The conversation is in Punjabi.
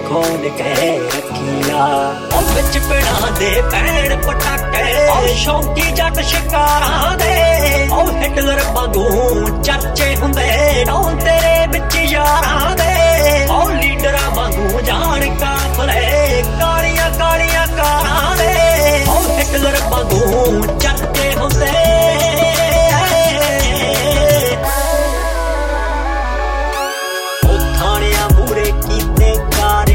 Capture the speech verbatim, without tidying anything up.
ਖੋਲ ਕੇ ਰੱਖੀਆ। ਉਹ ਵਿੱਚ ਪਿੜਾਂ ਦੇ ਪੈਣ ਪਟਾਕੇ, ਉਹ ਸ਼ੌਂਕੀ ਜੱਟ ਸ਼ਿਕਾਰਾਂ ਦੇ। ਉਹ ਹਿਟਲਰ ਵਾਂਗੂ ਚਰਚੇ ਹੁੰਦੇ ਨੌ ਤੇਰੇ ਵਿੱਚ ਯਾਰਾਂ ਦੇ। ਉਹ ਲੀਡਰਾਂ ਵਾਂਗੂ ਜਾਣ ਕਾਫਲੇ ਕਾਲੀਆਂ ਕਾਲੀਆਂ ਕਾਰਾਂ ਦੇ। ਉਹ ਹਿਟਲਰ ਵਾਂਗੂ